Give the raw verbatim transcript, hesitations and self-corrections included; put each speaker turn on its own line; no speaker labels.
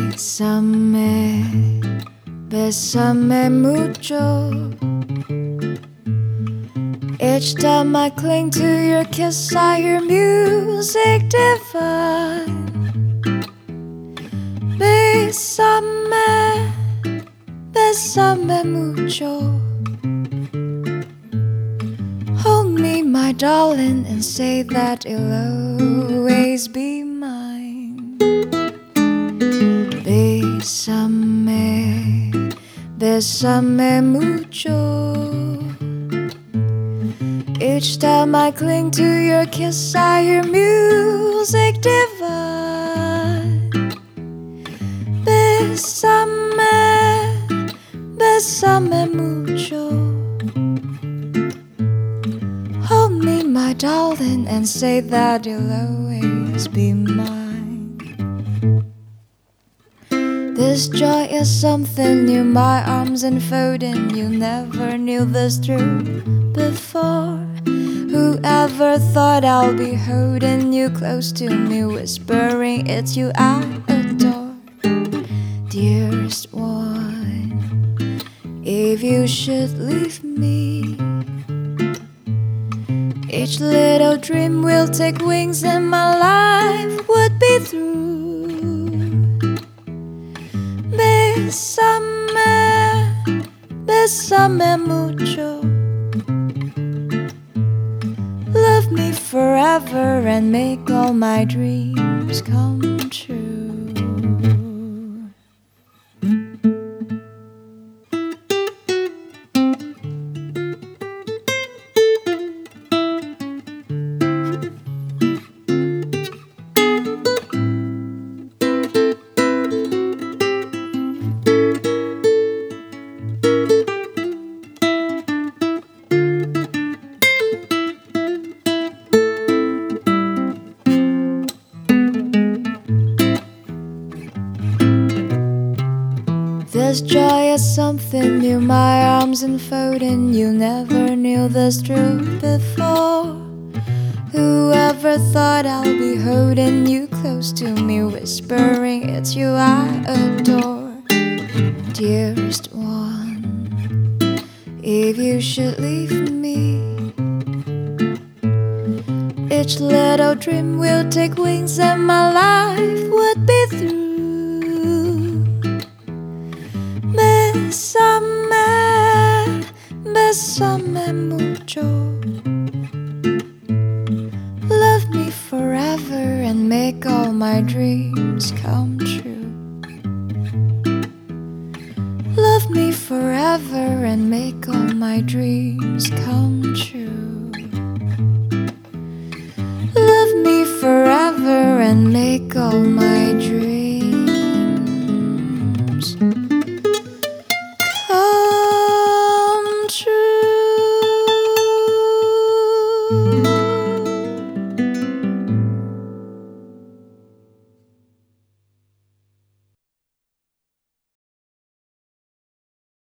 Bésame, bésame mucho. Each time I cling to your kiss, I hear music divine. Bésame, bésame mucho. Hold me, my darling, and say that you'll always be mine. Bésame, bésame mucho. Each time I cling to your kiss, I hear music divine. Bésame, bésame mucho. Hold me, my darling, and say that you'll always be mine. This joy is something new, my arms enfolding you. Never knew this true before. Whoever thought I'll be holding you close to me, whispering it's you I adore. Dearest one, if you should leave me, each little dream will take wings and my life would be through. Bésame, bésame mucho. Love me forever and make all my dreams come true. This joy is something new, my arms enfolding you. Never knew this truth before. Whoever thought I'll be holding you close to me, whispering it's you I adore. Dearest one, if you should leave me, each little dream will take wings and my life would be through. Bésame, bésame mucho. Love me forever and make all my dreams come true. Love me forever and make all my dreams come true. Love me forever and make all my dreams